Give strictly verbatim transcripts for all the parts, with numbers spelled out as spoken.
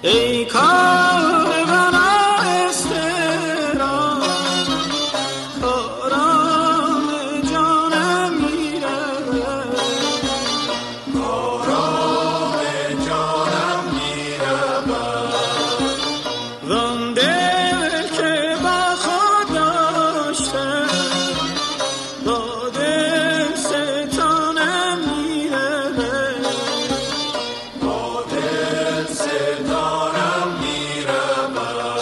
ای کاروان استرا کارام جانم میرود، کارام جانم میرود. وان دل که با خود داشتم با دل ستانم میرود، با دل ستانم میرود.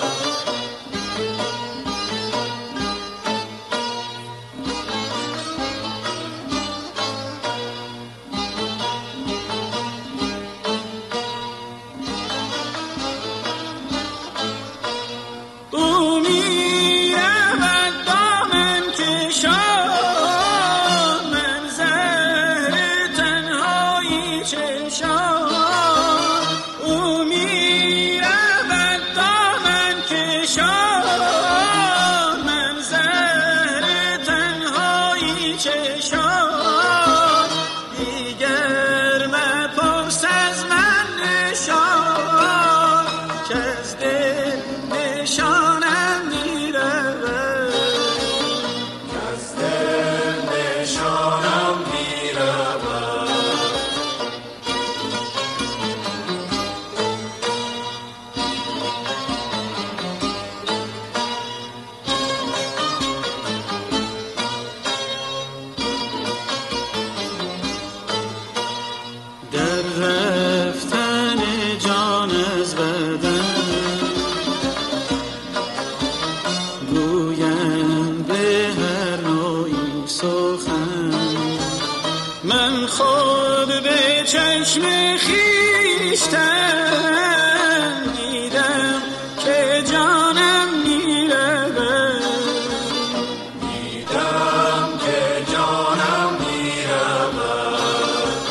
او میرود دامن کشان، من زهر تنهایی چشان. او میرود دامن کشان، من زهر تنهایی چشان. دیگر مپرس از من نشان، که از دل نشانم میرود، از دل نشانم میرود. در رفتن جان از بدن گویم به هر نوعی سخن. من خود به چشم خویشتن دیدم که جانم میرود، دیدم که جانم میرود.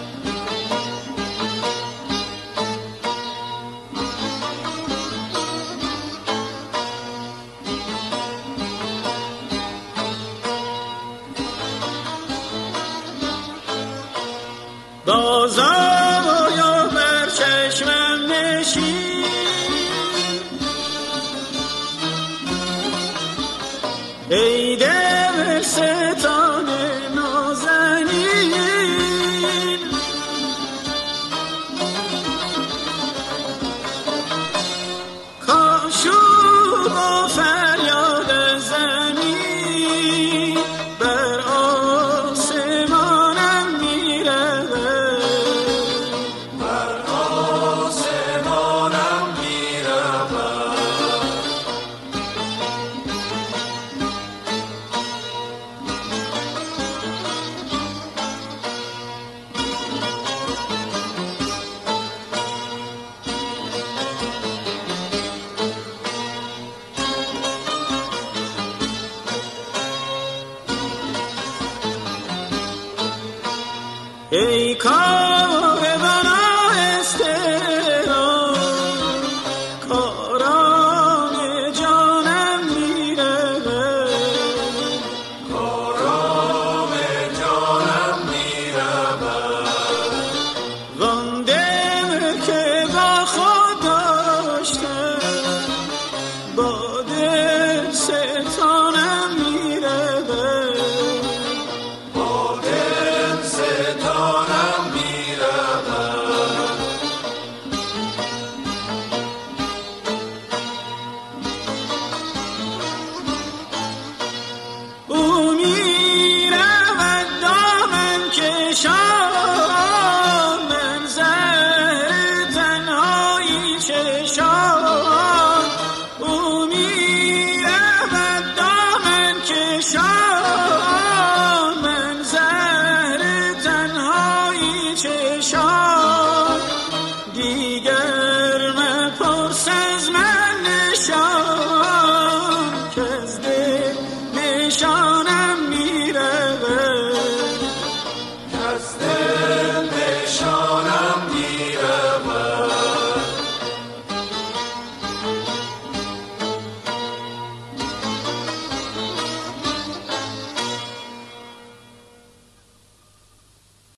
بازآیا بر چشمم نشین، ای دل ستان نازنین. کاشوب و فریاد از زمین بر آسمانم میرود، بر آسمانم میرود. ای کاروان استرا کارام جانم میرود، کارام جانم میرود. وان دل که با خود داشتم با دل ستانم میرود، با دل ستانم میرود. او میرود دامن کشان، من زهر تنهایی چشان. او میرود دامن کشان، من زهر تنهایی چشان. دیگر